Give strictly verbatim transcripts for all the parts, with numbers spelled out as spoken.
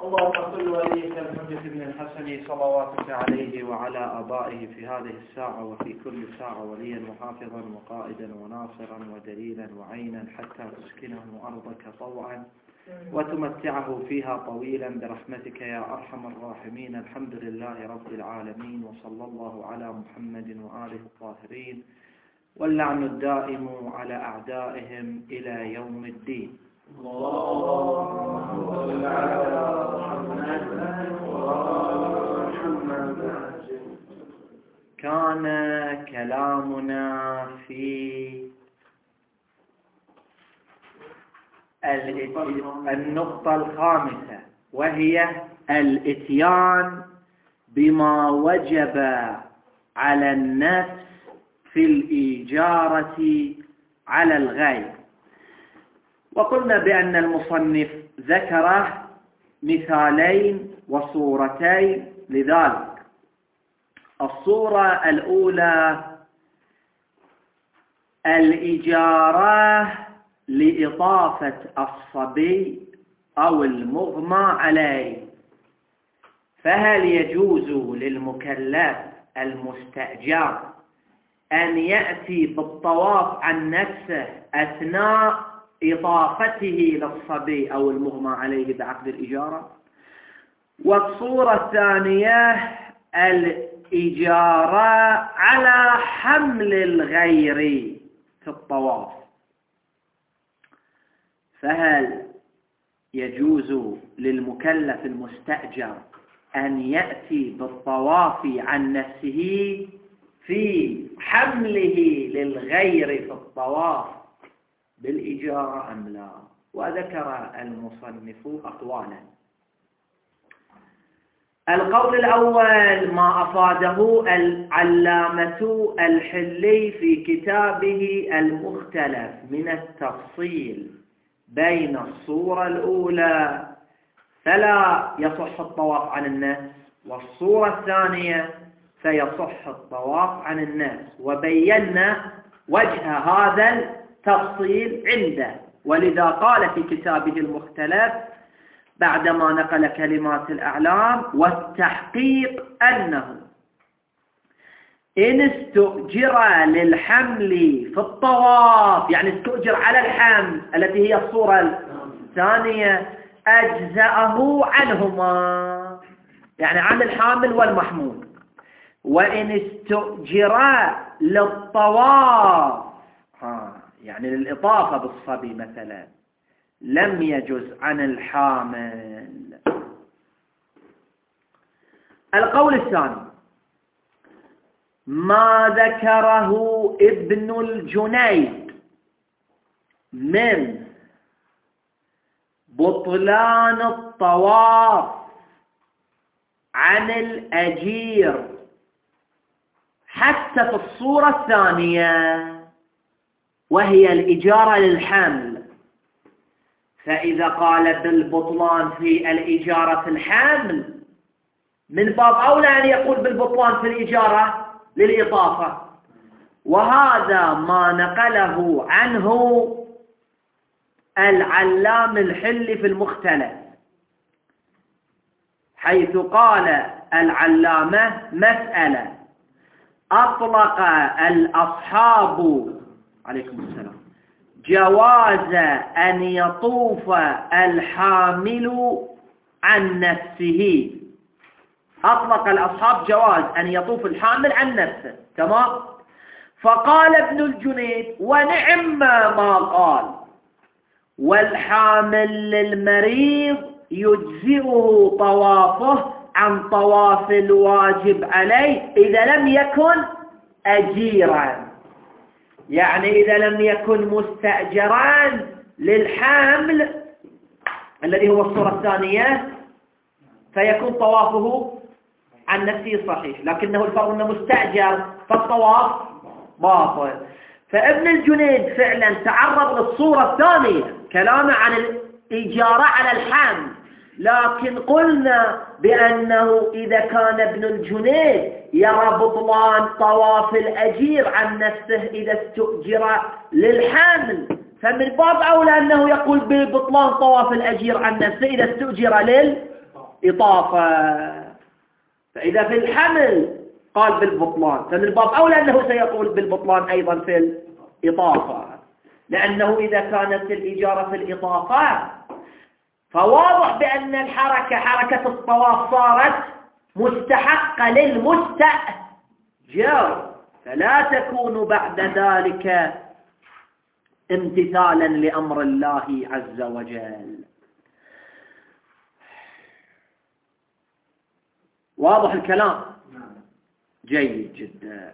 اللهم صل وليك الحجة بن الحسن صلواتك عليه وعلى آبائه في هذه الساعة وفي كل ساعة وليا وحافظا وقائدا وناصرا ودليلا وعينا حتى تسكنه أرضك طوعا وتمتعه فيها طويلا برحمتك يا أرحم الراحمين. الحمد لله رب العالمين، وصلى الله على محمد وآله الطاهرين، واللعن الدائم على أعدائهم إلى يوم الدين. اللهم صل على محمد. كان كلامنا في النقطة الخامسة، وهي الإتيان بما وجب على النفس في الإجارة على الغير. وقلنا بأن المصنف ذكر مثالين وصورتين لذلك. الصورة الأولى الإجارة لإضافة الصبي أو المغمى عليه، فهل يجوز للمكلف المستأجر أن يأتي بالطواف عن نفسه أثناء إضافته للصبي أو المغمى عليه بعقد الإجارة؟ والصورة الثانية الإجارة على حمل الغير في الطواف، فهل يجوز للمكلف المستأجر أن يأتي بالطواف عن نفسه في حمله للغير في الطواف بالإجارة أم لا؟ وذكر المصنف أقوالا. القول الأول ما أفاده العلامة الحلي في كتابه المختلف من التفصيل بين الصورة الأولى فلا يصح الطواف عن النفس، والصورة الثانية فيصح الطواف عن النفس، وبينا وجه هذا التفصيل عنده. ولذا قال في كتابه المختلف بعدما نقل كلمات الأعلام: والتحقيق أنه إن استؤجر للحمل في الطواف، يعني استؤجر على الحمل التي هي الصورة الثانية، أجزأه عنهما، يعني عن الحامل والمحمول. وإن استؤجر للطواف، يعني للإضافة بالصبي مثلا، لم يجز عن الحامل. القول الثاني ما ذكره ابن الجنيد من بطلان الطواف عن الأجير حتى في الصورة الثانية وهي الإجارة للحمل، فإذا قال بالبطلان في الإجارة الحمل من باب أولى أن يقول بالبطلان في الإجارة للإضافة. وهذا ما نقله عنه العلام الحلي في المختلف، حيث قال العلامة مسألة أطلق الأصحاب عليكم السلام جواز أن يطوف الحامل عن نفسه. أطلق الأصحاب جواز أن يطوف الحامل عن نفسه، تمام. فقال ابن الجنيد ونعم ما قال، والحامل للمريض يجزئه طوافه عن طواف الواجب عليه إذا لم يكن أجيرا، يعني إذا لم يكن مستأجرا للحامل الذي هو الصورة الثانية فيكون طوافه عن نفسه صحيح، لكنه الفرق أنه مستأجر فالطواف باطل. فابن الجنيد فعلا تعرض للصورة الثانية كلامه عن الإجارة على الحامل، لكن قلنا بأنه إذا كان ابن الجنيد يرى بطلان طواف الأجير عن نفسه إذا استؤجر للحامل، فمن باب أولى أنه يقول ببطلان طواف الأجير عن نفسه إذا استؤجر لل إطافة. فإذا في الحمل قال بالبطلان، فمن الباب أولى أنه سيقول بالبطلان أيضا في الإطافة، لأنه إذا كانت الإجارة في الإطافة فواضح بأن الحركة حركة الطواف صارت مستحقة للمستأجر، فلا تكون بعد ذلك امتثالا لأمر الله عز وجل. واضح الكلام؟ جيد جدا.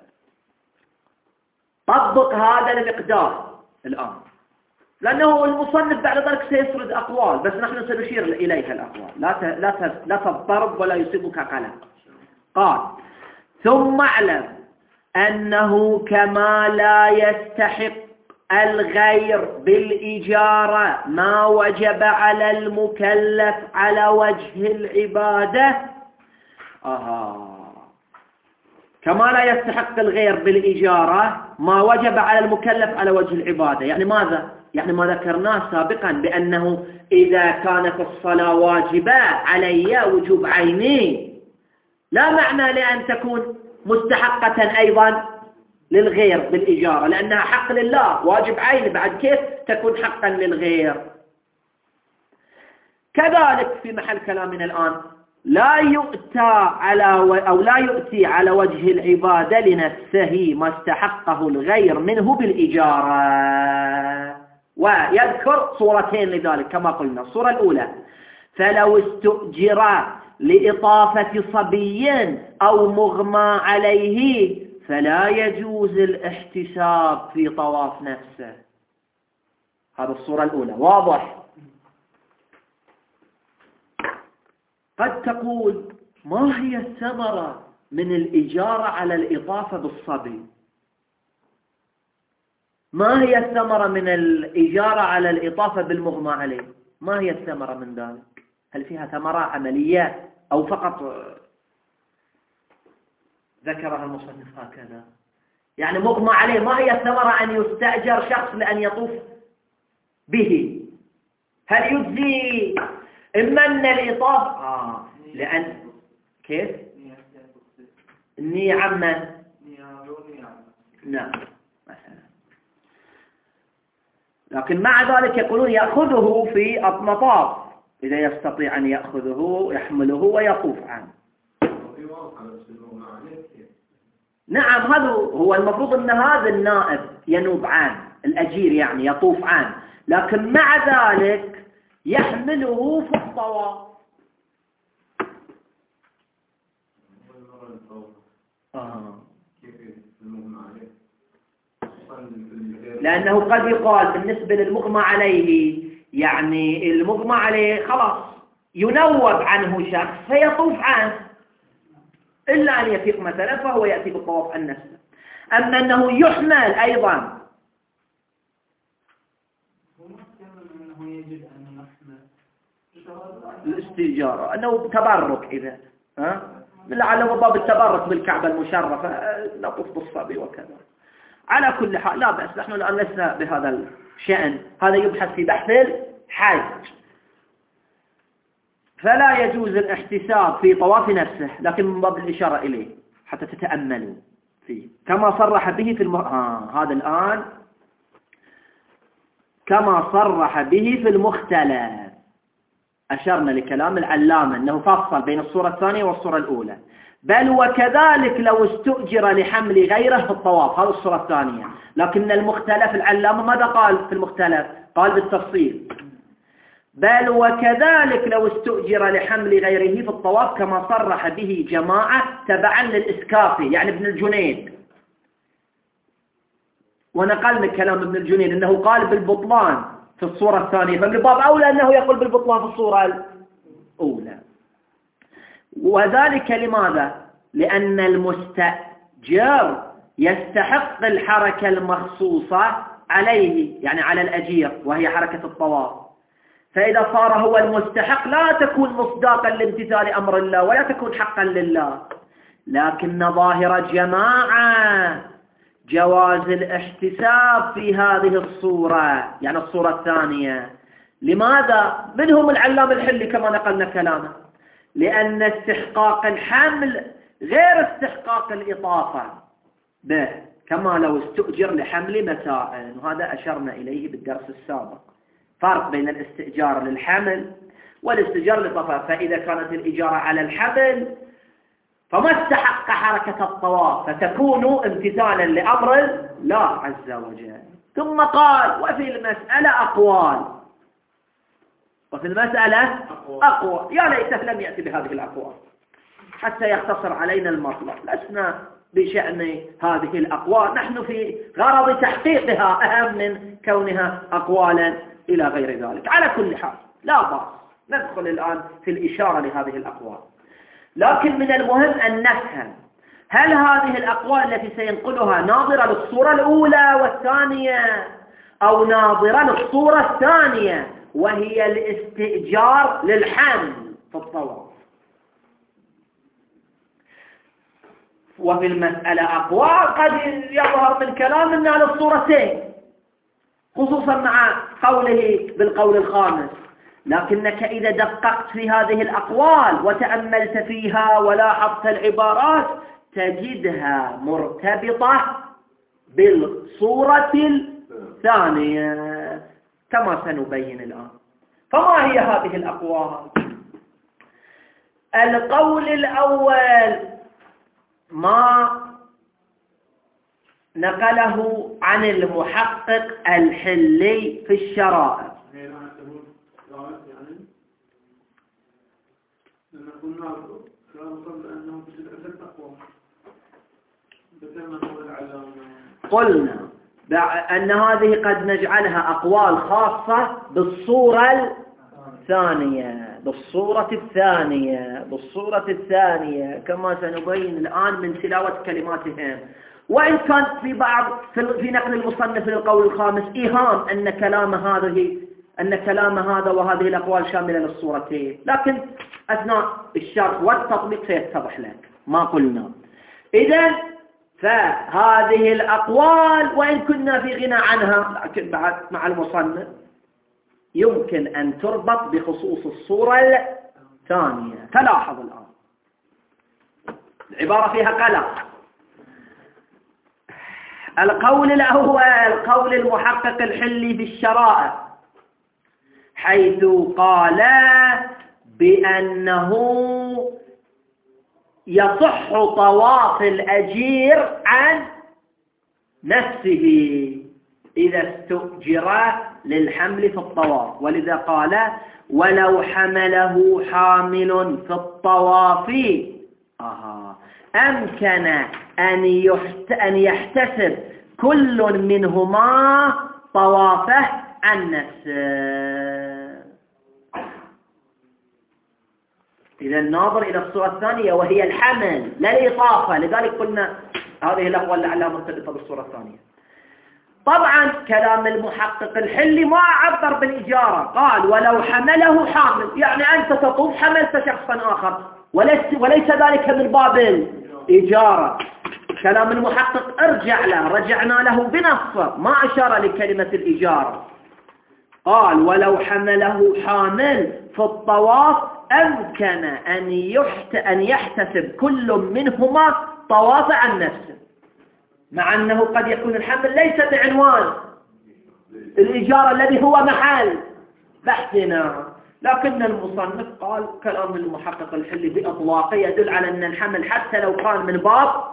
طبق هذا المقدار الآن، لأنه المصنف بعد ذلك سيسرد أقوال، بس نحن سنشير إليها الأقوال، لا لا لا تضطرب ولا يصيبك قلق. قال: ثم اعلم أنه كما لا يستحق الغير بالإجارة ما وجب على المكلف على وجه العبادة. آه. كما لا يستحق الغير بالإجارة ما وجب على المكلف على وجه العبادة، يعني ماذا؟ يعني ما ذكرناه سابقا بأنه إذا كانت الصلاة واجبة علي وجوب عيني، لا معنى لأن تكون مستحقة أيضا للغير بالإجارة، لأنها حق لله واجب عيني، بعد كيف تكون حقا للغير؟ كذلك في محل كلامنا الآن لا يؤتى على و... أو لا يؤتي على وجه العبادة لنفسه ما استحقه الغير منه بالإجارة. ويذكر صورتين لذلك كما قلنا. الصورة الأولى: فلو استؤجر لإطافة صبي أو مغمى عليه فلا يجوز الاحتساب في طواف نفسه. هذا الصورة الأولى. واضح؟ قد تقول: ما هي الثمرة من الإجارة على الإضافة بالصبي؟ ما هي الثمرة من الإجارة على الإضافة بالمغمى عليه؟ ما هي الثمرة من ذلك؟ هل فيها ثمرة عملية أو فقط ذكرها المصنف هكذا؟ يعني مغمى عليه، ما هي الثمرة أن يستأجر شخص لأن يطوف به؟ هل يجزي إما أن الإطاف آه لأن كيف؟ النية عامة. نعم مثلا. لكن مع ذلك يقولون يأخذه في المطاف إذا يستطيع أن يأخذه يحمله ويطوف عنه. نعم، هذا هو المفروض أن هذا النائب ينوب عنه، الأجير يعني يطوف عنه، لكن مع ذلك يحمله في الطواف. آه. لأنه قد يقال بالنسبة للمغمى عليه، يعني المغمى عليه خلاص ينوب عنه شخص فيطوف عنه، إلا أن يفيق مثلا فهو يأتي بالطواف عن نفسه. أما أنه يحمل أيضا، الاستئجارة أنه تبرك، إذا ها لعله باب التبرك بالكعبة المشرفة نطوف بالصبي وكذا. على كل حال لا بأس، نحن الآن لسنا بهذا الشأن، هذا يبحث في بحث الحج. فلا يجوز الاحتساب في طواف نفسه، لكن من باب الإشارة إليه حتى تتأملوا فيه كما صرح به في الم... آه هذا الآن كما صرح به في المختلف. أشرنا لكلام العلامة أنه فصل بين الصورة الثانية والصورة الأولى. بل وكذلك لو استؤجر لحمل غيره في الطواف، هذه الصورة الثانية. لكن المختلف العلامة ماذا قال في المختلف؟ قال بالتفصيل: بل وكذلك لو استؤجر لحمل غيره في الطواف كما صرح به جماعة تبعا للإسكافي، يعني ابن الجنيد. ونقلنا كلام ابن الجنيد أنه قال بالبطلان في الصورة الثانية، فمن باب أولى أنه يقول بالبطلان في الصورة الأولى. وذلك لماذا؟ لأن المستأجر يستحق الحركة المخصوصة عليه، يعني على الأجير، وهي حركة الطواف. فإذا صار هو المستحق لا تكون مصداقا لامتثال أمر الله ولا تكون حقا لله. لكن ظاهر جماعة جواز الاحتساب في هذه الصورة، يعني الصورة الثانية. لماذا؟ منهم العلام الحلي كما نقلنا كلامه، لأن استحقاق الحمل غير استحقاق الإضافة به، كما لو استؤجر لحمل متاع، وهذا أشرنا إليه بالدرس السابق. فرق بين الاستئجار للحمل والاستئجار للإضافة. فإذا كانت الإجارة على الحمل فما استحق حركة الطواف، فتكون امتثالا لأمر الله عز وجل. ثم قال وفي المسألة أقوال، وفي المسألة أقوى. يا ليته لم يأتي بهذه الأقوال حتى يختصر علينا المطلب. لسنا بشأن هذه الأقوال، نحن في غرض تحقيقها أهم من كونها أقوالا إلى غير ذلك. على كل حال لا بأس ندخل الآن في الإشارة لهذه الأقوال، لكن من المهم أن نفهم هل هذه الأقوال التي سينقلها ناظرة للصورة الأولى والثانية أو ناظرة للصورة الثانية وهي الاستئجار للحمل في الطواف. وفي المسألة أقوال قد يظهر من كلام أنها للصورتين، خصوصا مع قوله بالقول الخامس، لكنك إذا دققت في هذه الأقوال وتأملت فيها ولاحظت العبارات تجدها مرتبطة بالصورة الثانية كما سنبين الآن. فما هي هذه الأقوال؟ القول الأول ما نقله عن المحقق الحلي في الشرائع. قلنا أن هذه قد نجعلها أقوال خاصة بالصورة الثانية بالصورة الثانية بالصورة الثانية كما سنبين الآن من تلاوة كلماتهم. وإن كان في بعض في نقل المصنف للقول الخامس إيهام أن كلام هذه أن كلام هذا وهذه الأقوال شاملة للصورتين، لكن أثناء الشرح والتطبيق سيتضح لك ما قلنا. إذن فهذه الأقوال وإن كنا في غنى عنها، لكن بعد مع المصنف يمكن أن تربط بخصوص الصورة الثانية. فلاحظ الآن العبارة فيها قلق. القول الأول قول المحقق الحلي في الشرائع، حيث قال بأنه يصح طواف الأجير عن نفسه إذا استؤجر للحمل في الطواف، ولذا قال ولو حمله حامل في الطواف آه. أمكن أن, يحت... أن يحتسب كل منهما طوافه عن نفسه. إذا الناظر إلى الصورة الثانية وهي الحمل لا الإضافة، لذلك قلنا هذه الأقوال لعلها مرتبطة بالصورة الثانية. طبعا كلام المحقق الحلي ما عبر بالإجارة، قال ولو حمله حامل، يعني أنت تطوف حملت شخصا آخر، وليس, وليس ذلك من باب الإجارة. كلام المحقق ارجع له، رجعنا له بنصه، ما أشار لكلمة الإجارة. قال ولو حمله حامل في الطواف أمكن أن, يحت... أن يحتسب كل منهما طواف عن نفسه، مع أنه قد يكون الحمل ليس بعنوان الإجارة الذي هو محل بحثنا، لكن المصنف قال كلام المحقق الحلي بإطلاقه يدل على أن الحمل حتى لو كان من باب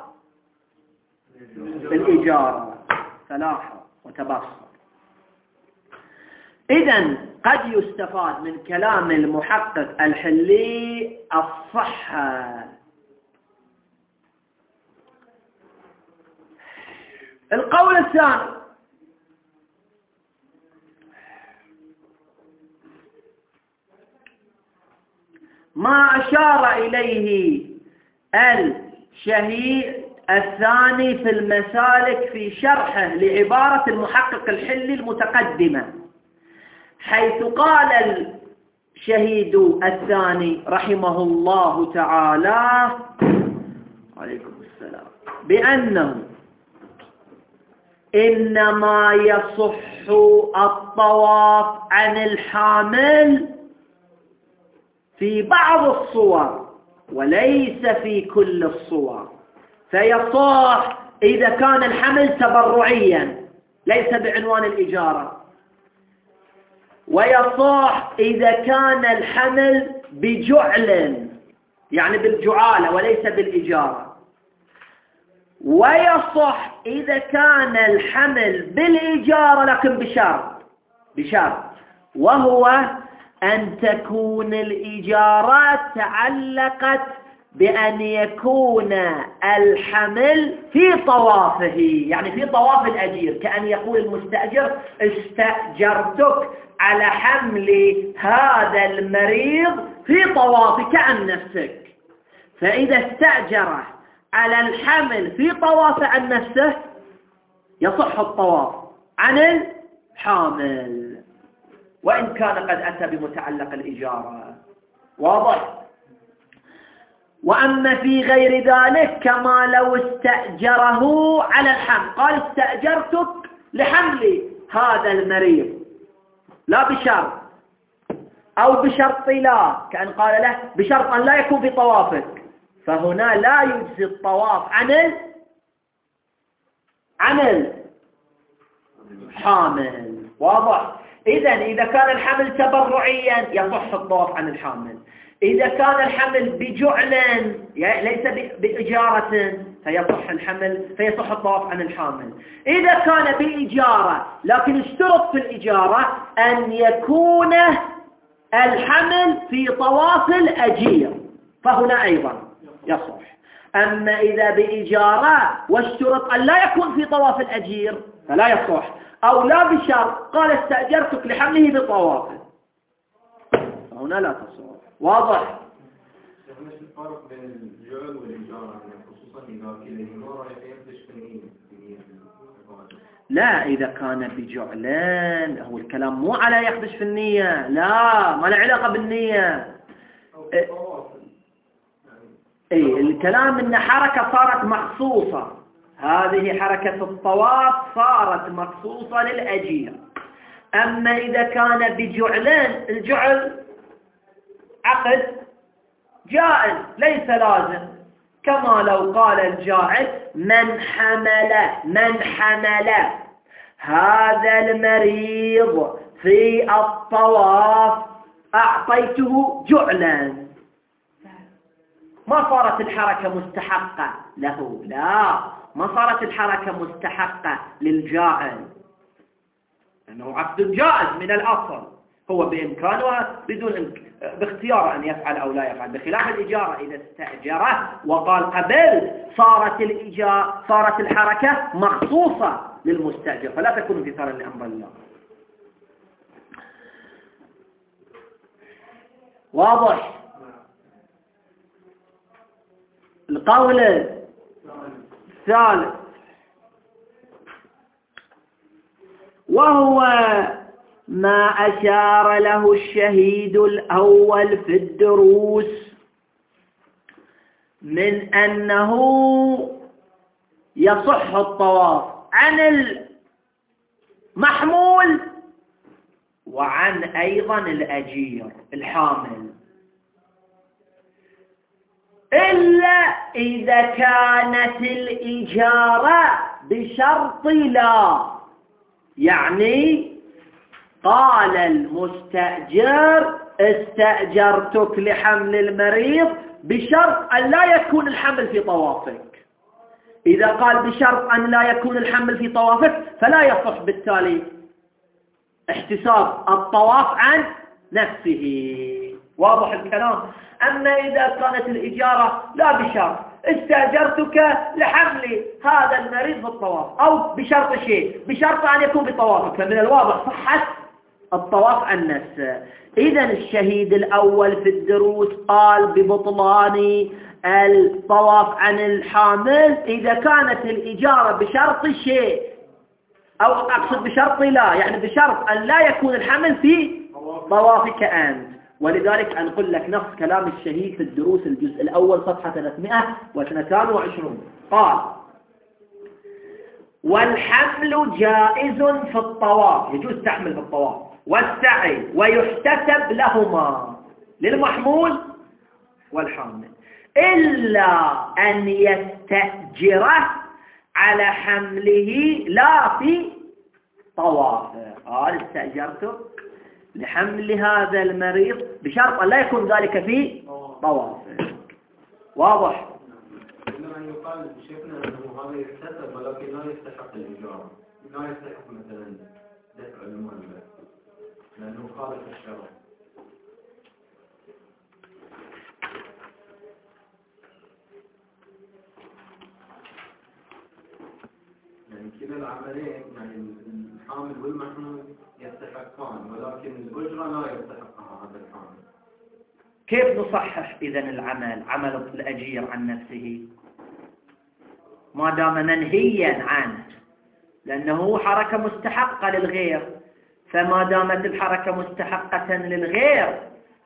الإجارة. فلاحظ وتبصر. إذن قد يستفاد من كلام المحقق الحلي الصحة. القول الثاني ما أشار إليه الشهيد الثاني في المسالك في شرحه لعبارة المحقق الحلي المتقدمة، حيث قال الشهيد الثاني رحمه الله تعالى عليكم السلام بأنه إنما يصح الطواف عن الحامل في بعض الصور وليس في كل الصور، فيصح إذا كان الحمل تبرعيا ليس بعنوان الإجارة، ويصح إذا كان الحمل بجعل يعني بالجعالة وليس بالإجارة، ويصح إذا كان الحمل بالإجارة لكن بشرط بشرط وهو أن تكون الإجارة تعلقت بأن يكون الحمل في طوافه، يعني في طواف الأجير، كأن يقول المستأجر استأجرتك على حمل هذا المريض في طوافك عن نفسك. فإذا استأجره على الحمل في طواف عن نفسه يصح الطواف عن الحامل وإن كان قد أتى بمتعلق الإجارة. واضح؟ وأما في غير ذلك كما لو استأجره على الحمل، قال استأجرتك لحمل هذا المريض لا بشرط أو بشرط لا، كأن قال له بشرط أن لا يكون في طوافك، فهنا لا يجزي الطواف عن ال... عن الحامل. واضح؟ إذن إذا كان الحمل تبرعيا يصح الطواف عن الحامل، إذا كان الحمل بجعل ليس بإجارة فيصح الحمل فيصح الطواف عن الحامل. إذا كان بإجارة لكن اشترط في الإجارة أن يكون الحمل في طواف الأجير فهنا أيضا يصح. أما إذا بإجارة واشترط أن لا يكون في طواف الأجير فلا يصح، أو لا بشرط قال استأجرتك لحمله بطوافه فهنا لا تصح. واضح؟ مش الفرق بين الجعل والإجارة خصوصا إذا كليهما راح يخدش في النية؟ لا، إذا كان بجعلان هو الكلام مو على يخدش في النية، لا ما له علاقة بالنية. اي الكلام ان حركة صارت مخصوصة، هذه حركة الطواف صارت مخصوصة للأجير. أما إذا كان بجعلان الجعل عقد جائز ليس لازم، كما لو قال الجاعل من حمل من حمل هذا المريض في الطواف أعطيته جعلا، ما صارت الحركة مستحقة له، لا ما صارت الحركة مستحقة للجاعل، لأنه عقد جائز من الأصل، هو بإمكانه بدون باختيار أن يفعل أو لا يفعل، بخلاف الإجارة إذا استأجره وقال قبل صارت الإجارة صارت الحركة مخصوصة للمستأجر فلا تكون امتثالا لأمر الله. واضح؟ القول الثالث وهو ما أشار له الشهيد الأول في الدروس من أنه يصح الطواف عن المحمول وعن أيضا الأجير الحامل، إلا إذا كانت الإجارة بشرط لا، يعني قال المستأجر استأجرتك لحمل المريض بشرط أن لا يكون الحمل في طوافك. إذا قال بشرط أن لا يكون الحمل في طوافك فلا يصح بالتالي احتساب الطواف عن نفسه. واضح الكلام؟ أما إذا كانت الإجارة لا بشرط استأجرتك لحمل هذا المريض في الطواف، أو بشرط شيء بشرط أن يكون بطوافك، فمن الواضح صحة الطواف عن نفسه. إذن الشهيد الأول في الدروس قال ببطلان الطواف عن الحامل إذا كانت الإجارة بشرط شيء، أو أقصد بشرط لا، يعني بشرط أن لا يكون الحمل في طوافك أنت. ولذلك أنقل لك نص كلام الشهيد في الدروس الجزء الأول صفحة ثلاثمائة واثنين وعشرين قال: والحمل جائز في الطواف، يجوز تحمل في الطواف والسعي ويحتسب لهما، للمحمول والحامل، إلا أن يستأجره على حمله لا في طوافه. قال استأجرته لحمل هذا المريض بشرط أن لا يكون ذلك في طوافه. واضح؟ إنما يقال شيخنا أنه هذا يكتسب ولكن لا يستحق الإجارة، لا يستحق مثلا دفع المال لأنه خالف الشرع. يعني كلا العملين، يعني الحامل والمحمول يستحقان ولكن الأجرة لا يستحقها هذا الحامل. كيف نصحح إذن العمل عمل الأجير عن نفسه ما دام منهيا عنه؟ لأنه حركة مستحقة للغير، فما دامت الحركة مستحقة للغير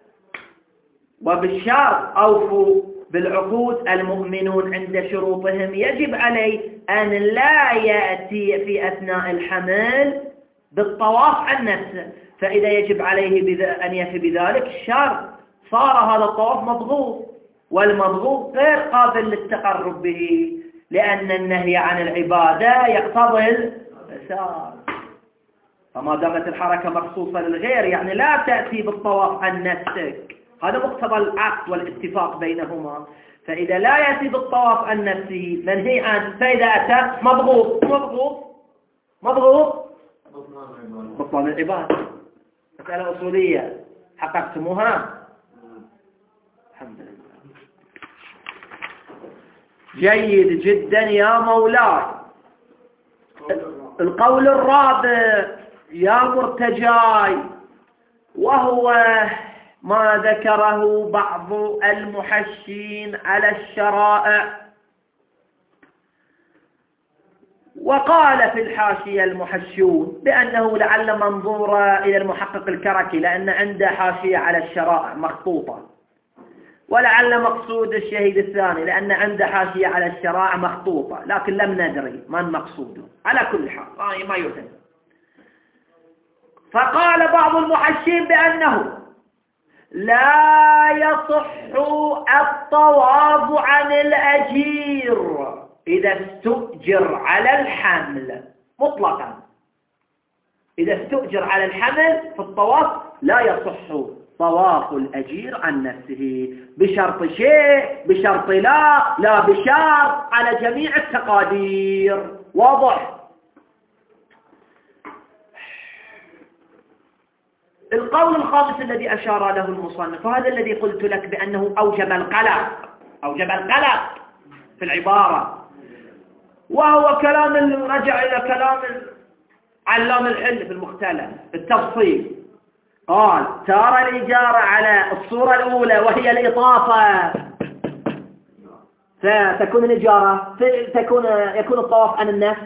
وبالشرط أوفوا بالعقود المؤمنون عند شروطهم، يجب عليه أن لا يأتي في أثناء الحمل بالطواف عن نفسه. فإذا يجب عليه أن يفي بذلك الشرط صار هذا الطواف مضغوط، والمضغوط غير قابل للتقرب به، لأن النهي عن العبادة يقتضي الفساد. فما دامت الحركة مخصوصة للغير يعني لا تأتي بالطواف عن نفسك، هذا مقتضى العقد والاتفاق بينهما. فإذا لا يأتي بالطواف عن نفسه منهي عنه، فإذا أتى مضغوط مضغوط مضغوط بطلان العبادة. مسألة أصولية حققتموها؟ الحمد لله. جيد جدا يا مولاي. القول الرابع يا مرتجاي، وهو ما ذكره بعض المحشين على الشرائع. وقال في الحاشية المحشون بأنه لعل منظور إلى المحقق الكركي، لأن عنده حاشية على الشرائع مخطوطة، ولعل مقصود الشهيد الثاني لأن عنده حاشية على الشرائع مخطوطة، لكن لم ندري من مقصوده. على كل حال ما يهم. فقال بعض المحشين بأنه لا يصح الطواف عن الأجير إذا استؤجر على الحمل مطلقا. إذا استؤجر على الحمل في الطواف لا يصح طواف الأجير عن نفسه بشرط شيء، بشرط لا، لا بشرط، على جميع التقادير. واضح؟ القول الخامس الذي أشار له المصنف، وهذا الذي قلت لك بأنه أوجب القلق، أوجب القلق في العبارة، وهو كلام رجع إلى كلام علام الحل في المختلف بالتفصيل. قال ترى الإجارة على الصورة الأولى وهي الإطافة، فتكون الإجارة تكون يكون الطواف عن النفس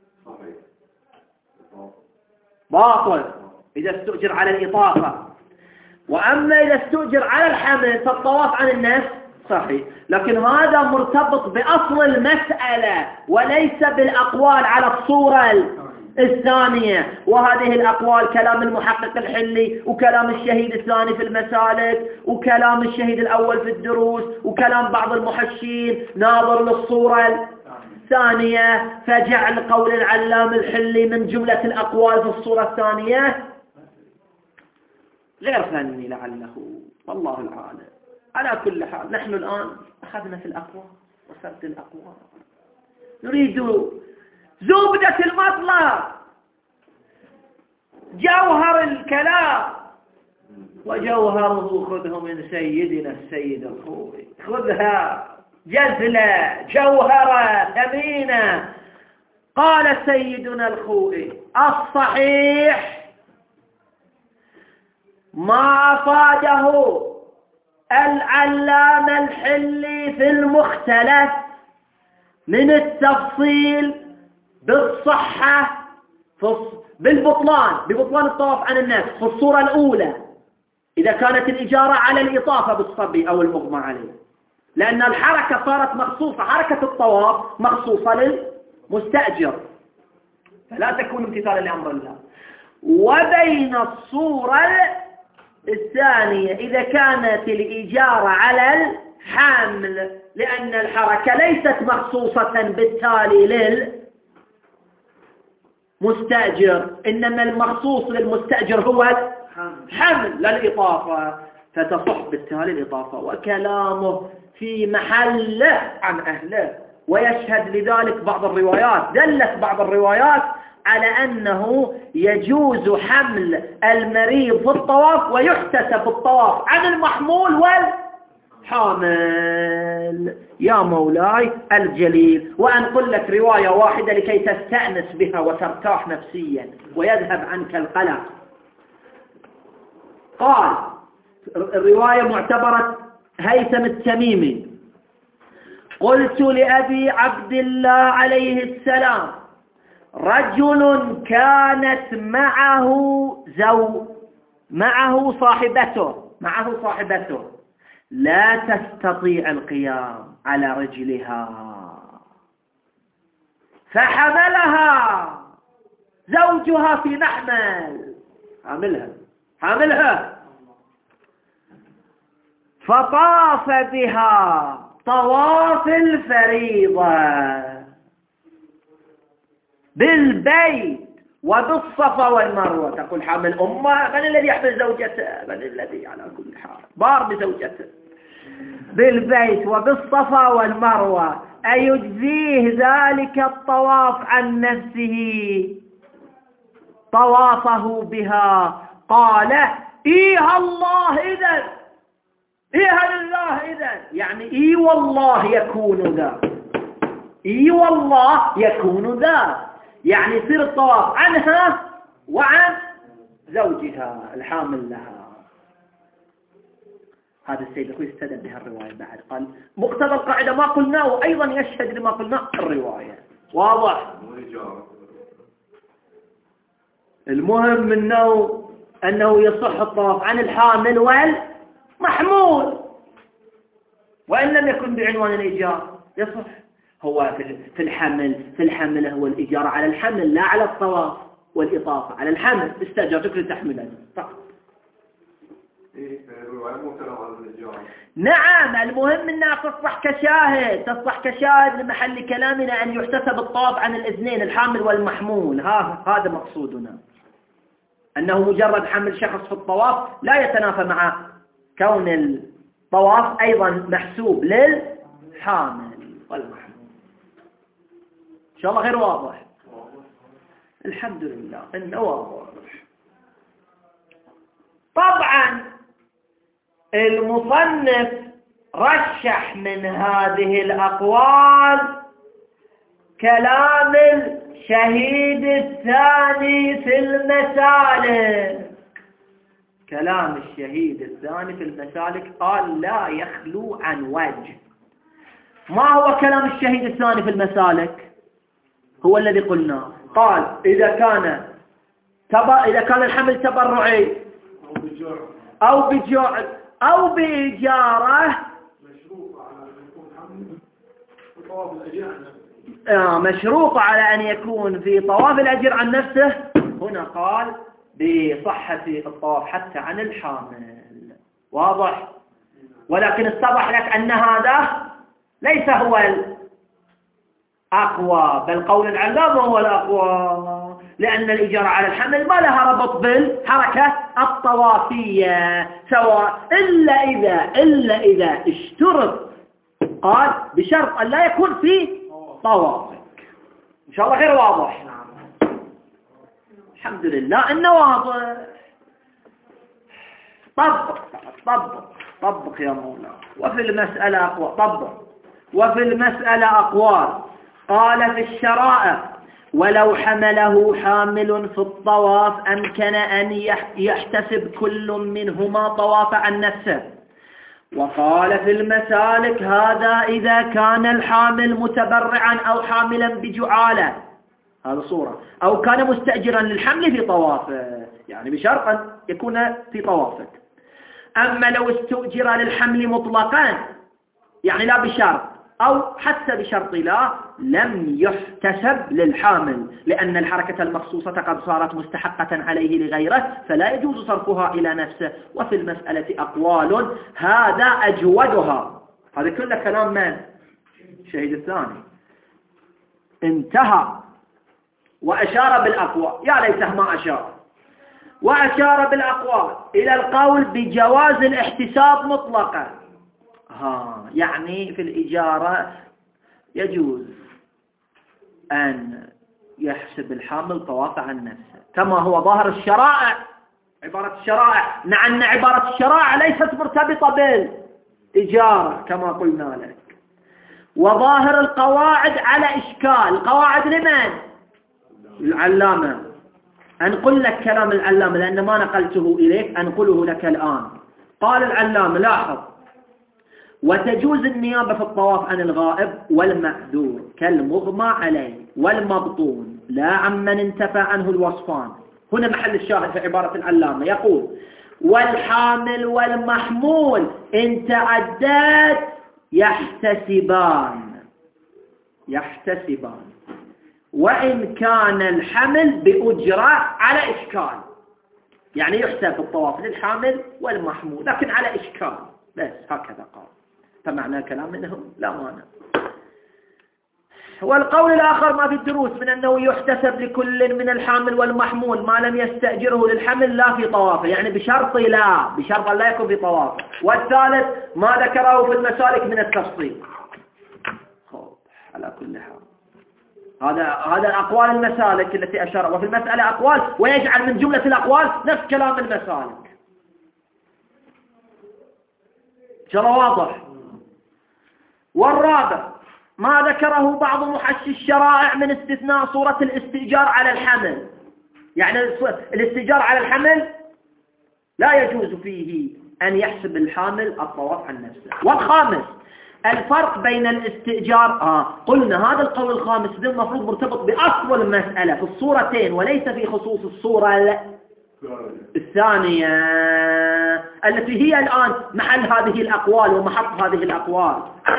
باطل إذا استؤجر على الإطافة، وأما إذا استؤجر على الحمل فالطواف عن النفس صحيح. لكن هذا مرتبط بأصل المسألة وليس بالأقوال على الصورة الثانية، وهذه الأقوال كلام المحقق الحلي، وكلام الشهيد الثاني في المسالك، وكلام الشهيد الأول في الدروس، وكلام بعض المحشين ناظر للصورة الثانية، فجعل قول العلام الحلي من جملة الأقوال في الصورة الثانية غير فني لعله، والله العالم. على كل حال نحن الآن أخذنا في الأقوال وسرد الأقوال، نريد زبدة المطلب، جوهر الكلام، وجوهره خذه من سيدنا السيد الخوي، خذها جزلة جوهرة ثمينة. قال سيدنا الخوي الصحيح ما أفاده العلام الحلي في المختلف من التفصيل بالصحة بالبطلان، ببطلان الطواف عن النفس في الصورة الأولى إذا كانت الإجارة على الإطافة بالصبي أو المغمى عليه، لأن الحركة صارت مخصوصة، حركة الطواف مخصوصة للمستأجر فلا تكون امتثالا لأمر الله. وبين الصورة الثانية إذا كانت الإجارة على الحمل لأن الحركة ليست مخصوصة بالتالي للمستأجر، إنما المخصوص للمستأجر هو الحمل للإضافة، فتصح بالتالي الإضافة. وكلامه في محله عن أهله، ويشهد لذلك بعض الروايات، دلت بعض الروايات على أنه يجوز حمل المريض في الطواف ويحتسب الطواف عن المحمول والحامل. يا مولاي الجليل، وأنقل لك رواية واحدة لكي تستأنس بها وترتاح نفسيا ويذهب عنك القلق. قال الرواية معتبرة هيثم التميمي: قلت لأبي عبد الله عليه السلام: رجل كانت معه زو معه صاحبته معه صاحبته لا تستطيع القيام على رجلها فحملها زوجها في محمل، حاملها حاملها فطاف بها طواف الفريضة بالبيت وبالصفا والمروة. تقول حامل أمه، من الذي يحمل زوجته؟ من الذي على كل حال بار بزوجته. بالبيت وبالصفا والمروة، أيجزيه ذلك الطواف عن نفسه طوافه بها؟ قال: إيه الله إذن، إيه لله إذن، يعني إيه والله يكون ذا، إيه والله يكون ذا، يعني يصير الطواف عنها وعن زوجها الحامل لها. هذا السيد الأخوي استدل بها الرواية بعد، قال مقتضى القاعدة ما قلناه، وأيضا يشهد لما قلناه الرواية. واضح؟ المهم أنه أنه يصح الطواف عن الحامل والمحمول، وإن لم يكن بعنوان الإيجار يصح. هو في الحمل في الحمل هو الإجارة على الحمل لا على الطواف، والإضافة على الحمل استأجرتك لتحملني فقط. نعم، المهم أنها تصبح كشاهد، تصبح كشاهد لمحل كلامنا أن يحتسب الطواف عن الإذنين الحامل والمحمول. ها هذا مقصودنا، أنه مجرد حمل شخص في الطواف لا يتنافى مع كون الطواف أيضا محسوب للحامل والمحمول. إن شاء الله غير واضح؟ الحمد لله إنه واضح. طبعا المصنف رشح من هذه الأقوال كلام الشهيد الثاني في المسالك. كلام الشهيد الثاني في المسالك قال لا يخلو عن وجه. ما هو كلام الشهيد الثاني في المسالك؟ هو الذي قلناه. قال إذا كان تبا إذا كان الحمل تبرعي أو بجعل أو بإجارة مشروطة على أن يكون في طواف الأجر عن نفسه، هنا قال بصحة الطواف حتى عن الحامل. واضح؟ ولكن اتضح لك أن هذا ليس هو الأقوى، بل قول العلامة هو الأقوى، لأن الإجارة على الحمل ما لها ربط بالحركة الطوافية سواء، إلا إذا إلا إذا اشترط، قال بشرط أن لا يكون في طوافك. إن شاء الله غير واضح؟ الحمد لله إنه واضح. طبق طبق طبق يا مولانا. وفي المسألة أقوى طبق وفي المسألة أقوال. قال في الشرائع: ولو حمله حامل في الطواف أمكن أن يحتسب كل منهما طواف عن نفسه. وقال في المسالك: هذا إذا كان الحامل متبرعا أو حاملا بجعالة، هذا صورة، أو كان مستأجرا للحمل في طوافه، يعني بشرط أن يكون في طوافك. أما لو استؤجر للحمل مطلقا، يعني لا بشرط، أو حتى بشرط لا لم يحتسب للحامل، لأن الحركة المخصوصة قد صارت مستحقة عليه لغيره فلا يجوز صرفها إلى نفسه. وفي المسألة أقوال هذا أجودها. هذا كله كلام من؟ الشهيد الثاني. انتهى وأشار بالأقوال، يا ليته ما أشار، وأشار بالأقوال إلى القول بجواز الاحتساب مطلقا. ها يعني في الإجارة يجوز أن يحسب الحامل طواف عن نفسه كما هو ظاهر الشرائع. عبارة الشرائع مع أن عبارة الشرائع ليست مرتبطة بالإجارة كما قلنا لك. وظاهر القواعد على إشكال. قواعد لمن؟ العلامة. أنقل لك كلام العلامة لأن ما نقلته إليك، أنقله لك الآن. قال العلامة لاحظ: وتجوز النيابة في الطواف عن الغائب والمعذور كالمغمى عليه والمبطون لا عمن انتفى عنه الوصفان. هنا محل الشاهد في عبارة العلامة، يقول: والحامل والمحمول إن تعدد يحتسبان يحتسبان وإن كان الحمل بأجرة على إشكال. يعني يحسب الطواف للحامل والمحمول لكن على إشكال بس، هكذا قال. فمعنى كلام منهم لا مانع. والقول الآخر ما في الدروس من أنه يحتسب لكل من الحامل والمحمول ما لم يستأجره للحمل لا في طوافه، يعني بشرط لا بشرط لا يكون في طوافه. والثالث ما ذكره في المسالك من التفصيل. على كل حال هذا هذا أقوال المسالك التي أشار، وفي المسألة أقوال ويجعل من جملة الأقوال نفس كلام المسالك. شرع واضح. والرابع ما ذكره بعض محشي الشرائع من استثناء صورة الاستئجار على الحمل، يعني الاستئجار على الحمل لا يجوز فيه أن يحسب الحامل الطواف عن نفسه. والخامس الفرق بين الاستئجار آه قلنا هذا القول الخامس ده المفروض مرتبط بأصل المسألة في الصورتين وليس في خصوص الصورة الثانية التي هي الآن محل هذه الأقوال ومحط هذه الأقوال.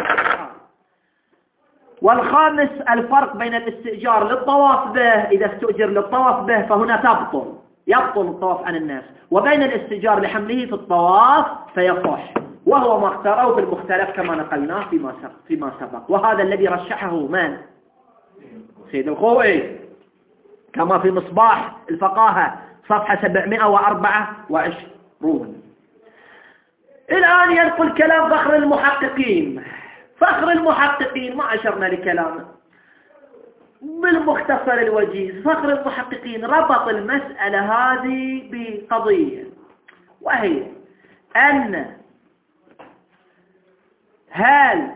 والخامس الفرق بين الاستئجار للطواف به إذا استؤجر للطواف به فهنا تبطل يبطل الطواف عن الناس، وبين الاستئجار لحمله في الطواف فيصح، وهو ما اختاره في المختلف كما نقلناه فيما سبق, فيما سبق. وهذا الذي رشحه من؟ سيد الخوئي كما في مصباح الفقاهة صفحة سبعمائة وأربعة وعشرين. الآن ينقل كلام فخر المحققين. فخر المحققين ما أشرنا لكلامه بالمختصر الوجيز. فخر المحققين ربط المسألة هذه بقضية، وهي أن هل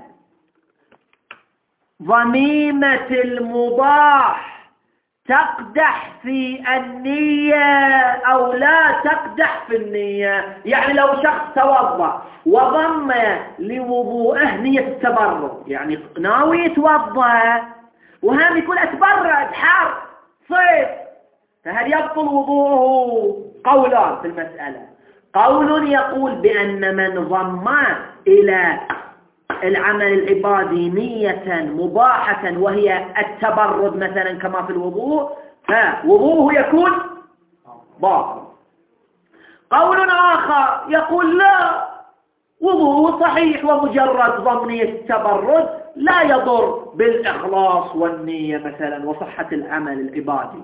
ضميمة المباح تقدح في النية أو لا تقدح في النية؟ يعني لو شخص توضأ وضم لوضوءه نية التبرد، يعني ناوي يتوضأ وهم يكون أتبرد حر صيف، فهل يبطل وضوءه؟ قولان في المسألة. قول يقول بأن من ضم إلى العمل العبادي نية مباحة وهي التبرد مثلا كما في الوضوء فوضوءه يكون باطل. قول آخر يقول لا، وضوءه صحيح ومجرد ضم نية التبرد لا يضر بالإخلاص والنية مثلا وصحة العمل العبادي.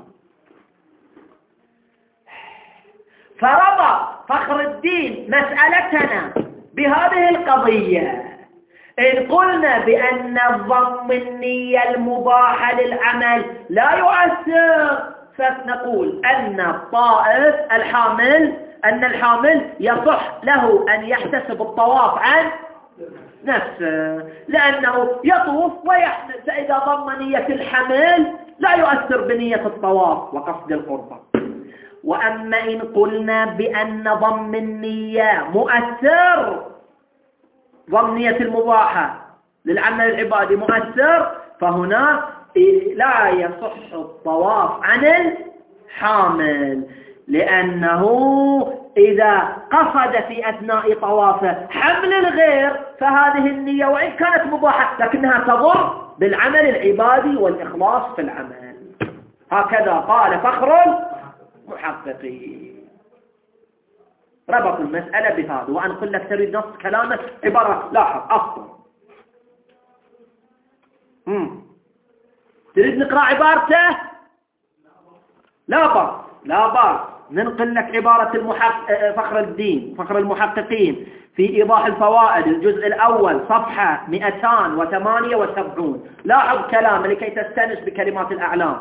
فربط فخر الدين مسألتنا بهذه القضية. إن قلنا بأن ضم النية المباحة للعمل لا يؤثر، فنقول أن الطائف الحامل أن الحامل يصح له أن يحتسب الطواف عن نفسه لأنه يطوف ويحمل، فإذا ضم نية الحمل لا يؤثر بنية الطواف وقصد القربة. وأما إن قلنا بأن ضم النية مؤثر، ضم نية المباحة للعمل العبادي مؤثر، فهنا لا يصح الطواف عن الحامل، لأنه إذا قصد في أثناء طوافه حمل الغير فهذه النية وإن كانت مباحة لكنها تضر بالعمل العبادي والإخلاص في العمل. هكذا قال فخر المحققين. ربط المسألة بهذا. وأنقل لك تريد نص كلامه عبارة لاحظ أفضل. تريد نقرأ عبارته؟ لا بأس لا بأس. ننقل لك عبارة المحقق فخر الدين فخر المحققين في إيضاح الفوائد الجزء الأول صفحة مئتين وثمانية وسبعين. لاحظ كلامه لكي تستنس بكلمات الأعلام.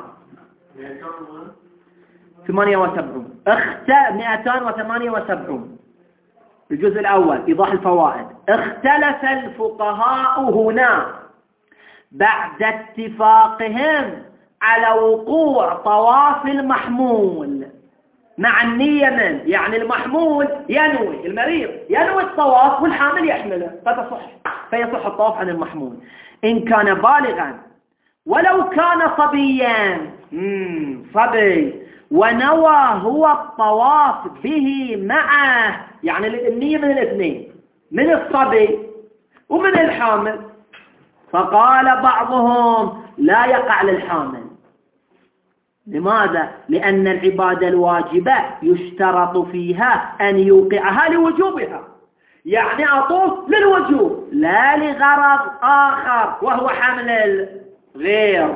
ثمانية وسبعين اخت مئتين وثمانية وسبعين الجزء الأول إيضاح الفوائد. اختلف الفقهاء هنا بعد اتفاقهم على وقوع طواف المحمول مع النية من يعني المحمول ينوي المريض ينوي الطواف والحامل يحمله فتصح فيصح الطواف عن المحمول إن كان بالغا ولو كان صبيا صبي ونوى هو الطواف به معه يعني النية من الاثنين من الصبي ومن الحامل. فقال بعضهم لا يقع للحامل. لماذا؟ لأن العبادة الواجبة يشترط فيها أن يوقعها لوجوبها يعني أطوف للوجوب لا لغرض آخر وهو حمل الغير.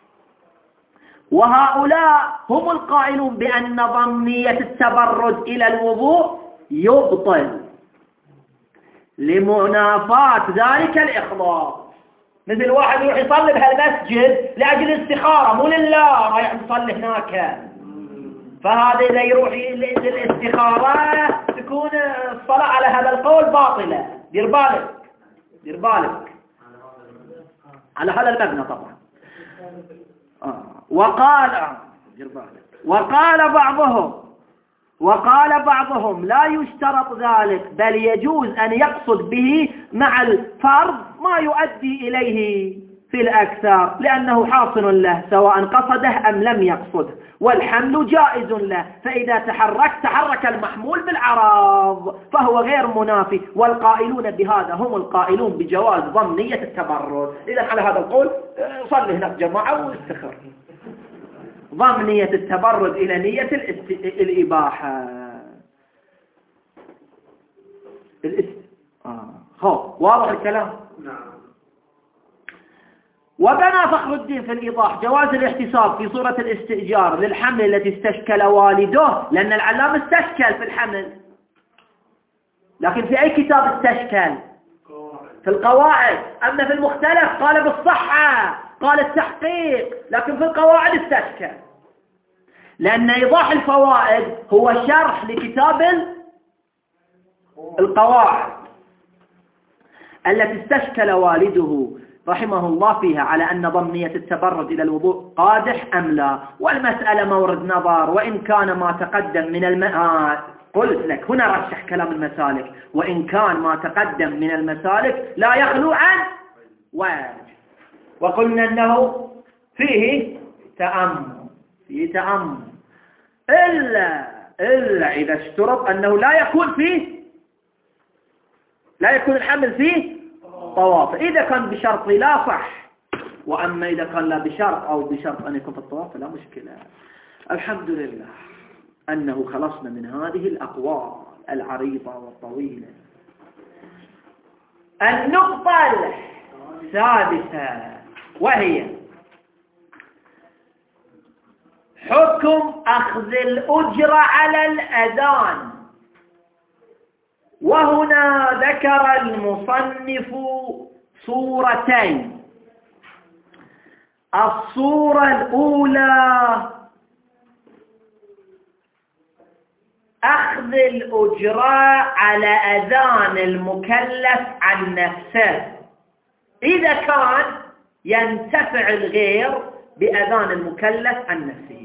وهؤلاء هم القائلون بأن ضمنية التبرد إلى الوضوء يبطل لمنافاة ذلك الإخلاص. مثل واحد يروح يصلي بهالمسجد لأجل الاستخارة مو لله رايح يصلي هناك فهذا إذا يروح للاستخارة تكون الصلاة على هذا القول باطلة. دير بالك دير بالك على هذا المبنى طبعا. آه. وقال وقال بعضهم وقال بعضهم لا يشترط ذلك بل يجوز أن يقصد به مع الفرض ما يؤدي إليه في الأكثر لأنه حاصل له سواء قصده أم لم يقصده والحمل جائز له فإذا تحرك تحرك المحمول بالعراض فهو غير منافي. والقائلون بهذا هم القائلون بجواز ضمنية التبرد. إذا على هذا القول صلي هناك جماعة واستخر ضمنية التبرد إلى نية الإباحة. الاست... آه. خب واضح الكلام؟ نعم. وبنى فخر الدين في الإيضاح جواز الاحتساب في صورة الاستئجار للحمل التي استشكل والده لأن العلام استشكل في الحمل لكن في أي كتاب استشكل؟ في القواعد. أما في المختلف قال بالصحة قال التحقيق لكن في القواعد استشكل لأن إيضاح الفوائد هو شرح لكتاب القواعد التي استشكل والده رحمه الله فيها على أن ضمنية التبرد إلى الوضوء قادح أم لا. والمسألة مورد نظر وإن كان ما تقدم من الم... آه قلت لك هنا رشح كلام المسالك وإن كان ما تقدم من المسالك لا يخلو عن واجب وقلنا أنه فيه تأمل فيه تأمل إلا إلا إذا اشترط أنه لا يكون فيه لا يكون الحمل فيه طواف. إذا كان بشرط لا صح وأما إذا كان لا بشرط أو بشرط أن يكون في الطواف لا مشكلة. الحمد لله أنه خلصنا من هذه الأقوال العريضة والطويلة. النقطة السادسة وهي حكم أخذ الأجرة على الأذان. وهنا ذكر المصنف صورتين. الصورة الأولى أخذ الأجرة على أذان المكلف عن نفسه إذا كان ينتفع الغير بأذان المكلف عن نفسه.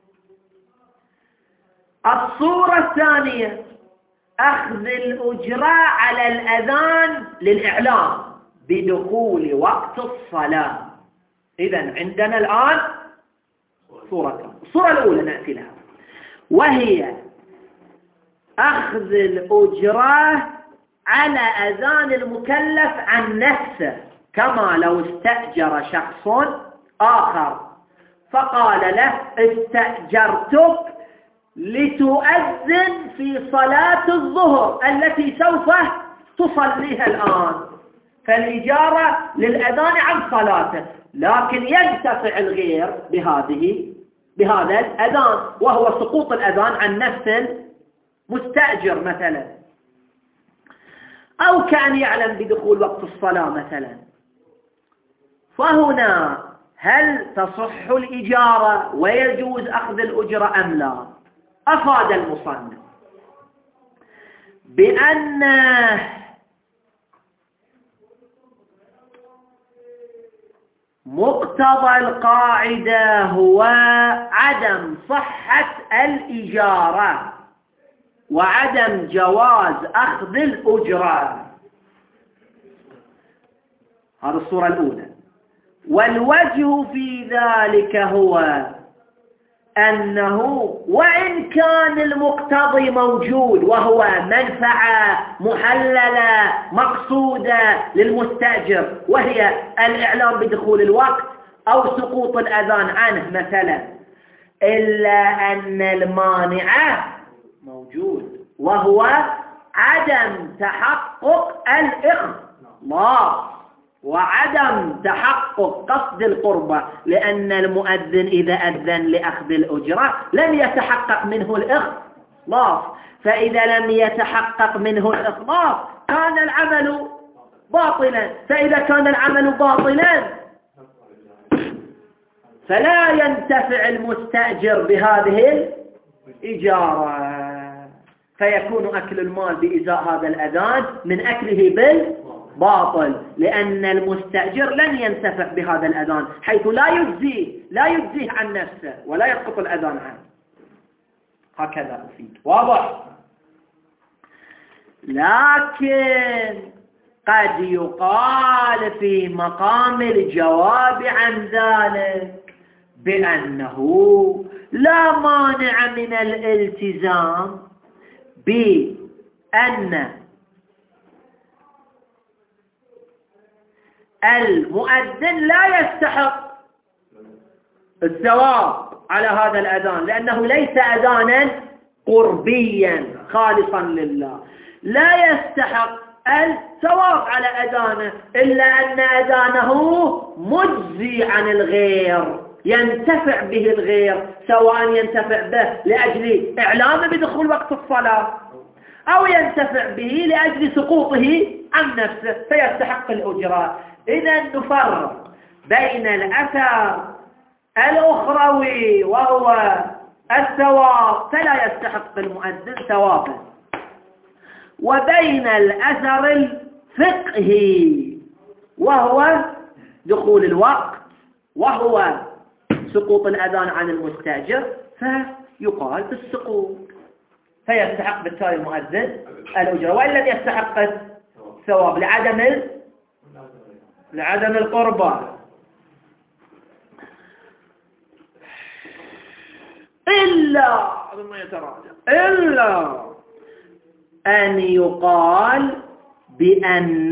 الصورة الثانية أخذ الأجرة على الأذان للإعلام بدخول وقت الصلاة. إذن عندنا الآن صورتان. الصورة الأولى نأتي لها وهي أخذ الأجرة على أذان المكلف عن نفسه، كما لو استأجر شخص آخر فقال له استأجرتك لتؤذن في صلاة الظهر التي سوف تصليها الآن، فالإجارة للأذان عن صلاته، لكن ينتفع الغير بهذه بهذا الأذان، وهو سقوط الأذان عن نفس المستأجر مثلا، أو كان يعلم بدخول وقت الصلاة مثلا. فهنا هل تصح الإجارة ويجوز أخذ الأجرة أم لا؟ أفاد المصنف بأن مقتضى القاعدة هو عدم صحة الإجارة وعدم جواز أخذ الأجرة. هذه الصورة الأولى. والوجه في ذلك هو أنه وإن كان المقتضي موجود وهو منفعة محللة مقصودة للمستأجر، وهي الإعلام بدخول الوقت أو سقوط الأذان عنه مثلا، إلا أن المانع موجود وهو عدم تحقق الإخلاص وعدم تحقق قصد القربة، لأن المؤذن إذا أذن لأخذ الأجرة لم يتحقق منه الإخلاص، فإذا لم يتحقق منه الإخلاص كان العمل باطلا، فإذا كان العمل باطلا فلا ينتفع المستأجر بهذه الإجارة، فيكون أكل المال بإزاء هذا الأذان من أكله بالباطل، لأن المستأجر لن ينتفع بهذا الأذان حيث لا يجزيه لا يجزيه عن نفسه ولا يسقط الأذان عنه. هكذا أفيد. واضح؟ لكن قد يقال في مقام الجواب عن ذلك بأنه لا مانع من الالتزام بأن المؤذن لا يستحق الثواب على هذا الأذان، لأنه ليس أذانا قربيا خالصا لله، لا يستحق الثواب على أذانه، إلا أن أذانه مجزي عن الغير، ينتفع به الغير، سواء ينتفع به لأجل إعلامه بدخول وقت الصلاة أو ينتفع به لأجل سقوطه عن نفسه فيستحق الأجرة. إذا نفرق بين الأثر الأخروي وهو الثواب فلا يستحق المؤذن ثوابا، وبين الأثر الفقهي وهو دخول الوقت وهو سقوط الأذان عن المستأجر فيقال بالسقوط، فيستحق بالتالي المؤذن الأجرة، وإن لم يستحق الثواب لعدم ال... لعدم القربة. إلا إلا أن يقال بأن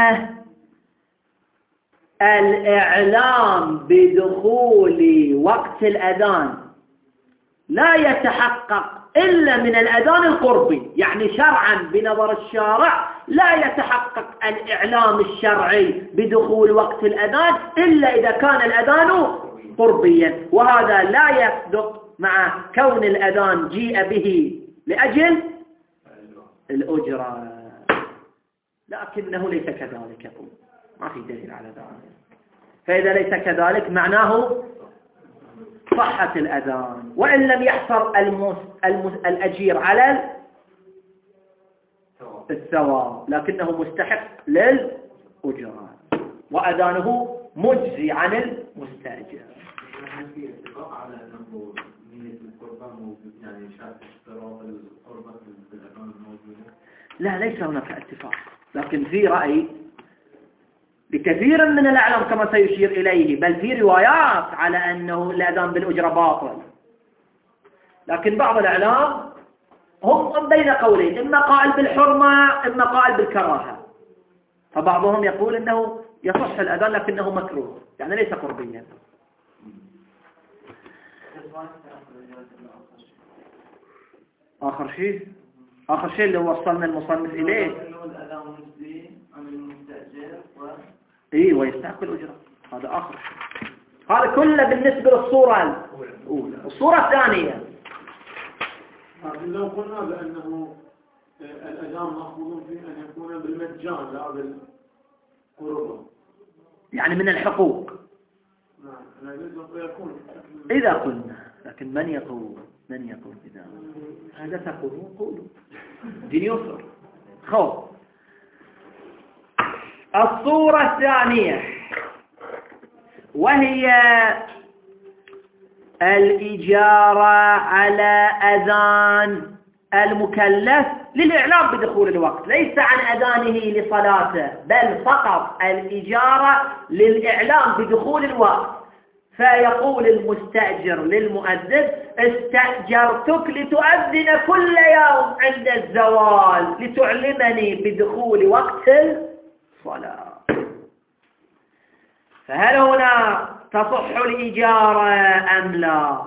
الإعلام بدخول وقت الأذان لا يتحقق إلا من الأذان القربي، يعني شرعا بنظر الشارع لا يتحقق الإعلام الشرعي بدخول وقت الأذان إلا إذا كان الأذان قربيا، وهذا لا يصدق مع كون الأذان جيء به لأجل الأجرة، لكنه ليس كذلك، يقول ما في دليل على ذلك. فإذا ليس كذلك معناه صحة الأذان، وإن لم يحصل المس... المس... الأجير على الثواب لكنه مستحق للأجرة وأذانه مجزي عن المستأجر. على أنه نية القربة موجود، يعني شرط اشتراط القربة في الأذان موجودة؟ لا، ليس هناك اتفاق، لكن في رأي بكثير من الأعلام كما سيشير إليه، بل في روايات على أنه الأذان بالأجرة باطل، لكن بعض الإعلام هم بين قولين، إما قائل بالحرمة إما قائل بالكراهة. فبعضهم يقول إنه يصح الأذان لكنه مكروه، يعني ليس قربيا. آخر شيء آخر شيء اللي وصلنا المصنف إليه إيه ويستحق الأجرة، هذا آخر شيء. هذا كله بالنسبة للصورة الأولى. الصورة الثانية لو قلنا بأنه الأذان مأخوذ في أن يكون بالمجان لا بالقربة، يعني من الحقوق. نعم يكون. إذا قلنا، لكن من يقول من يقول إذا هذا تقولون قولوا دين يسر. خوف. الصورة الثانية وهي الإجارة على أذان المكلف للإعلام بدخول الوقت، ليس عن أذانه لصلاته، بل فقط الإجارة للإعلام بدخول الوقت. فيقول المستأجر للمؤذن: استأجرتك لتؤذن كل يوم عند الزوال لتعلمني بدخول وقت الصلاة. فهل هنا تصح الإجارة أم لا؟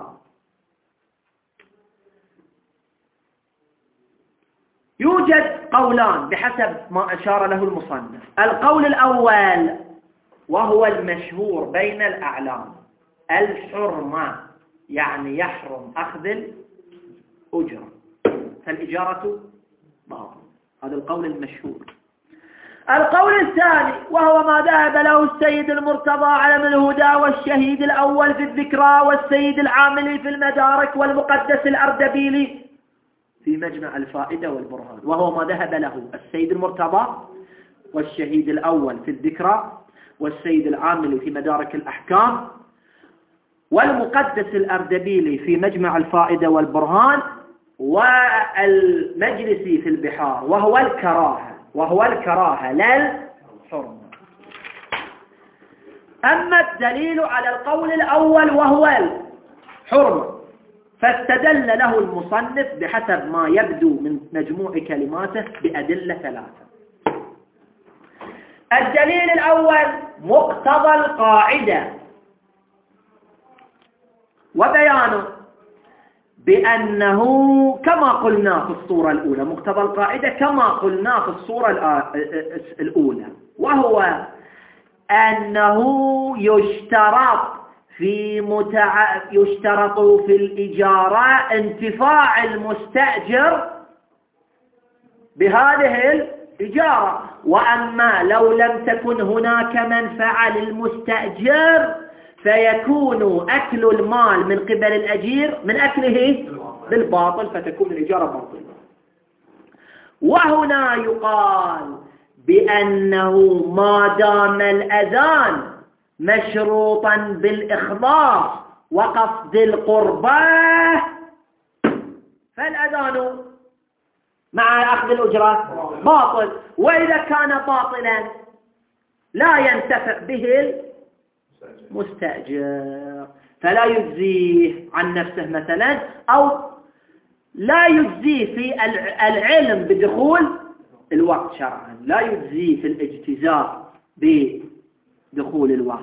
يوجد قولان بحسب ما أشار له المصنف. القول الأول وهو المشهور بين الأعلام: الحرمة، يعني يحرم أخذ الأجرة، فالإجارة باطل. هذا القول المشهور. القول الثاني وهو ما ذهب له السيد المرتضى علم الهدى والشهيد الأول في الذكرى والسيد العاملي في المدارك والمقدس الأردبيلي في مجمع الفائدة والبرهان، وهو ما ذهب له السيد المرتضى والشهيد الأول في الذكرى والسيد العاملي في مدارك الأحكام والمقدس الأردبيلي في مجمع الفائدة والبرهان والمجلسي في البحار، وهو الكراهة وهو الكراهة لا الحرمة. أما الدليل على القول الأول وهو الحرمة فاستدل له المصنف بحسب ما يبدو من مجموع كلماته بأدلة ثلاثة. الدليل الأول مقتضى القاعدة وبيانه بأنه كما قلنا في الصورة الأولى، مقتضى القاعدة كما قلنا في الصورة الأولى، وهو أنه يشترط في متع... يشترط في الإجارة انتفاع المستأجر بهذه الإجارة، وأما لو لم تكن هناك منفعة للمستأجر فيكون أكل المال من قبل الأجير من أكله بالباطل، فتكون الإجارة باطلة. وهنا يقال بأنه ما دام الأذان مشروطا بالإخلاص وقصد القربة فالأذان مع أخذ الأجرة باطل، وإذا كان باطلا لا ينتفع به مستأجر فلا يجزيه عن نفسه مثلا، أو لا يجزيه في العلم بدخول الوقت شرعا، لا يجزيه في الاجتزاء بدخول الوقت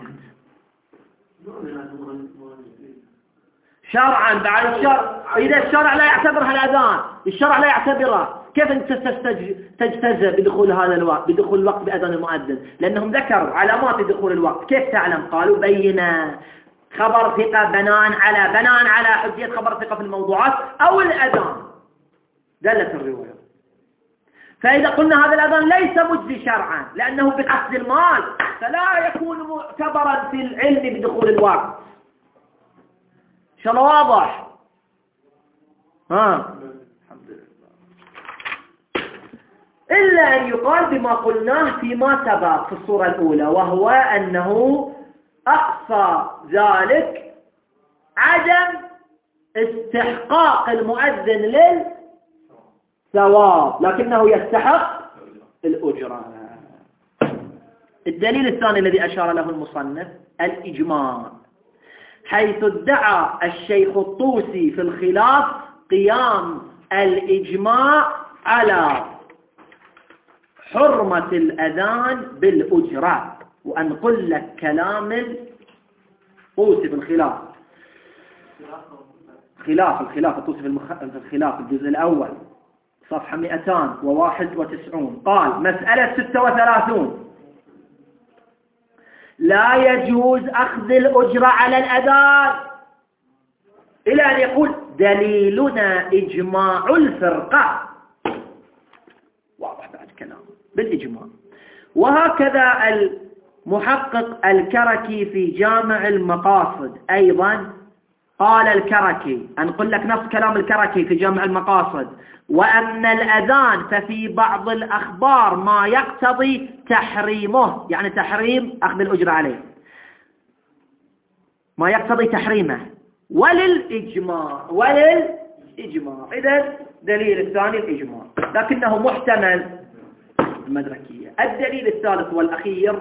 شرعا. بعد الشرع إذا الشرع لا يعتبرها الأذان، الشرع لا يعتبرها، كيف أنت تجتزى بدخول هذا الوقت بدخول الوقت بأذان المؤذن؟ لأنهم ذكروا علامات دخول الوقت. كيف تعلم؟ قالوا بينا خبر ثقة بناء على بناء على حجية خبر ثقة في الموضوعات أو الأذان دلت الرواية. فإذا قلنا هذا الأذان ليس مجزي شرعا لأنه بقصد المال فلا يكون معتبرا في العلم بدخول الوقت. إن شاء الله واضح؟ ها الحمد لله. إلا أن يقال بما قلناه فيما سبق في الصورة الأولى، وهو أنه أقصى ذلك عدم استحقاق المؤذن للثواب لكنه يستحق الأجرة. الدليل الثاني الذي أشار له المصنف الإجماع، حيث ادعى الشيخ الطوسي في الخلاف قيام الإجماع على حرمة الأذان بالأجرة. وأنقل لك كلام الطوسي في الخلاف خلاف الخلاف الطوسي في الخلاف الجزء الأول صفحة مئتان وواحد وتسعون. قال: مسألة ستة وثلاثون: لا يجوز أخذ الأجرة على الأذان إلى أن يقول: دليلنا إجماع الفرقة. واضح بعد كلام بالإجماع. وهكذا المحقق الكركي في جامع المقاصد أيضا قال الكركي، أنقل لك نص كلام الكركي في جامع المقاصد: وأما الأذان ففي بعض الأخبار ما يقتضي تحريمه، يعني تحريم أخذ الأجرة عليه، ما يقتضي تحريمه، وللإجماع وللإجماع إذن دليل الثاني الإجماع، لكنه محتمل المدركية. الدليل الثالث والأخير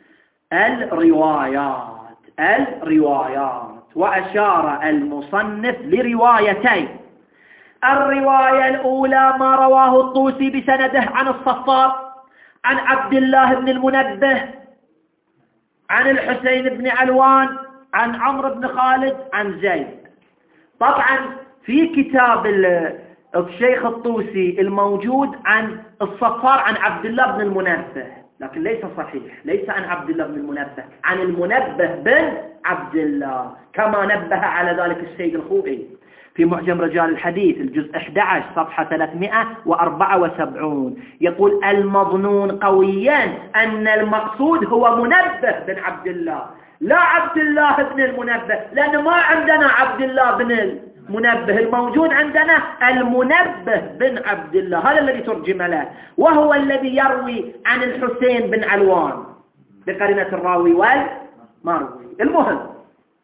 الروايات الروايات وأشار المصنف لروايتين. الرواية الأولى ما رواه الطوسي بسنده عن الصفار عن عبد الله بن المنبه عن الحسين بن علوان عن عمرو بن خالد عن زيد. طبعا في كتاب الشيخ الطوسي الموجود عن الصفار عن عبد الله بن المنبه، لكن ليس صحيح، ليس عن عبد الله بن المنبه، عن المنبه بن عبد الله، كما نبه على ذلك السيد الخوئي في معجم رجال الحديث الجزء أحد عشر صفحة ثلاثمئة وأربعة وسبعين. يقول: المظنون قويا أن المقصود هو منبه بن عبد الله، لا عبد الله بن المنبه، لأن ما عندنا عبد الله بن المنبه، الموجود عندنا المنبه بن عبد الله، هذا الذي ترجم له، وهو الذي يروي عن الحسين بن علوان بقرينة الراوي والمروي. المهم،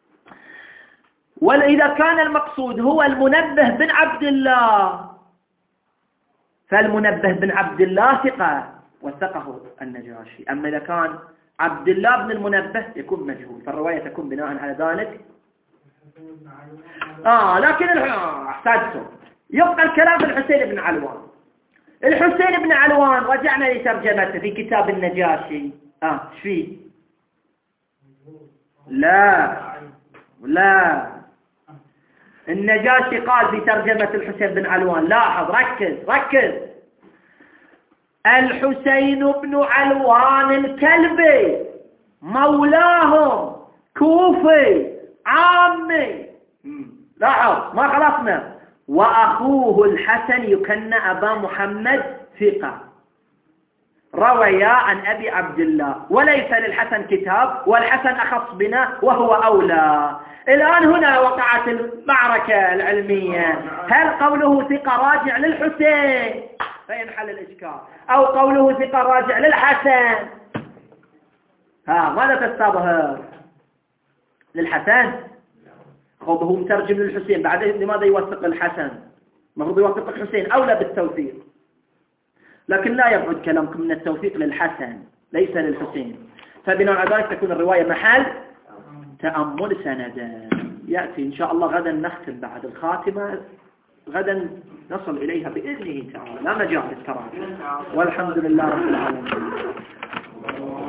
وإذا كان المقصود هو المنبه بن عبد الله فالمنبه بن عبد الله ثقة وثقه النجاشي. أما إذا كان عبد الله بن المنبه يكون مجهول، فالرواية تكون بناء على ذلك. آه لكن أحسنتم، يبقى الكلام في الحسين بن علوان. الحسين بن علوان رجعنا لترجمته في كتاب النجاشي. آه شفيه؟ لا لا النجاشي قال في ترجمة الحسين بن علوان، لاحظ، ركز ركز: الحسين بن علوان الكلبي مولاهم كوفي عامي، لاحظ ما خلصنا، وأخوه الحسن يكنى أبا محمد ثقة، رويا عن أبي عبد الله، وليس للحسن كتاب، والحسن أخص بنا وهو أولى. الآن هنا وقعت المعركة العلمية، هل قوله ثقة راجع للحسين فينحل الإشكال، أو قوله ثقة راجع للحسن؟ ها ماذا تستظهر؟ للحسن؟ خب هو مترجم للحسين، بعد لماذا يوثق الحسن؟ المفروض يوثق الحسين، أولى بالتوثيق، لكن لا يبعد كلامكم من التوثيق للحسن ليس للحسين، فبناء على ذلك تكون الرواية محل تأمل سندا. يأتي إن شاء الله غدا نختم بعد الخاتمة، غدا نصل إليها بإذنه تعالى، لا مجال للتراجع، والحمد لله رب العالمين.